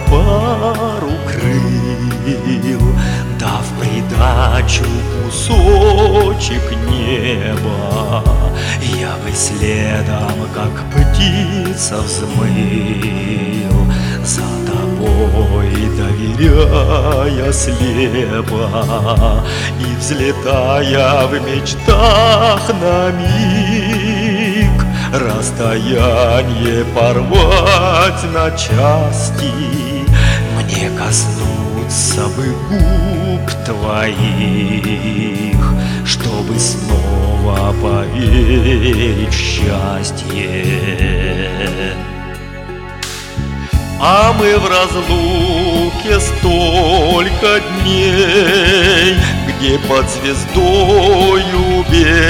пару крыл, да в придачу кусочек неба. Я бы следом, как птица, взмыл за тобой, доверяя слепо, и взлетая в мечтах на миг, расстояние порвать на части. Мне коснуться бы губ твоих, чтобы снова поверить в счастье. А мы в разлуке столько дней, где под звездою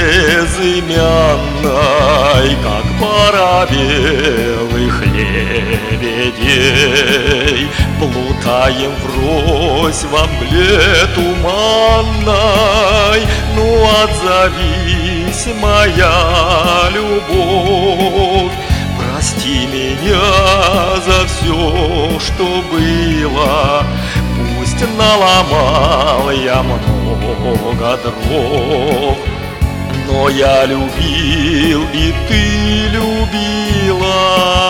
безымянной, как пара белых лебедей, плутаем врозь во мгле туманной. Ну отзовись, моя любовь, прости меня за все, что было. Пусть наломал я много дров, но я любил, и ты любила.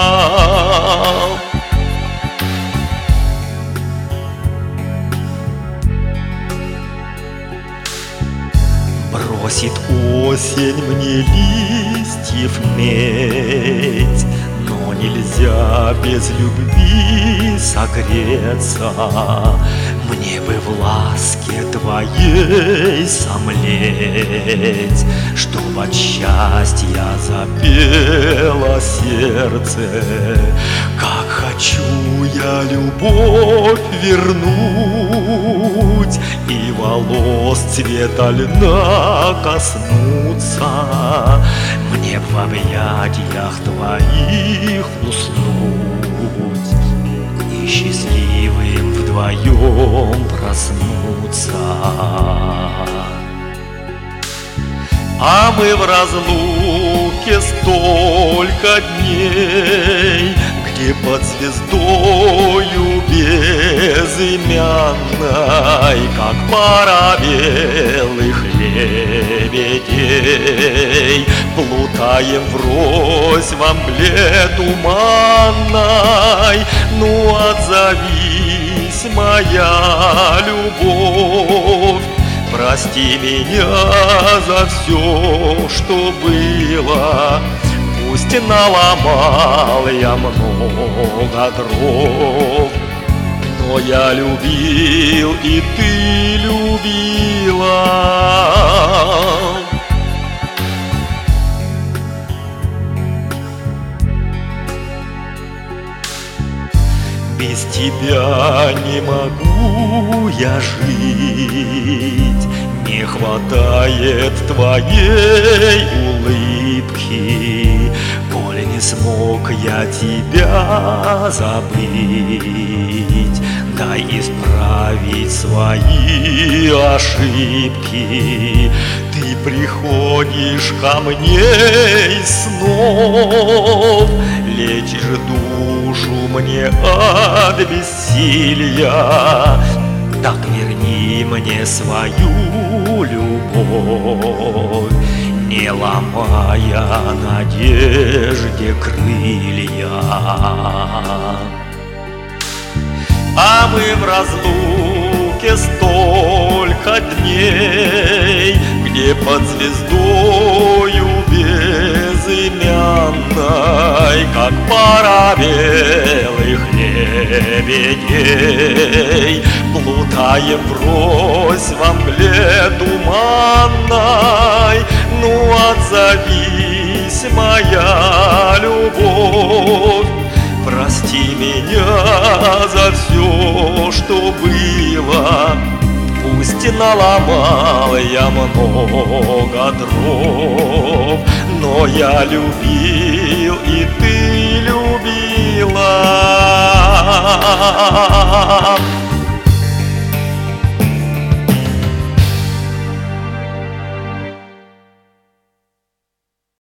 Бросит осень мне листьев медь, но нельзя без любви согреться. Мне бы в ласке твоей сомлеть, чтоб от счастья запело сердце. Как хочу я любовь вернуть и волос цвета льна коснуться. Мне в объятиях твоих уснуть и счастливым вдвоем проснуться. А мы в разлуке столько дней, где под звездою безымянной, как пара белых лебедей, плутаем врозь во мгле туманной. Ну отзовись, моя любовь, прости меня за все, что было. Пусть наломал я много дров, но я любил, и ты любила. Без тебя не могу я жить, не хватает твоей улыбки. Коль не смог я тебя забыть, дай исправить свои ошибки. Ты приходишь ко мне из снов, лечишь душу мне от бессилия. Так верни мне свою любовь, не ломая надежде крылья. А мы в разлуке столько дней, где под звездою безымянной, как пара белых лебедей, плутаем врозь во мгле туманной. Ну отзовись, моя любовь, прости меня за все, что было. Пусть наломал я много дров, но я любил, и ты любила.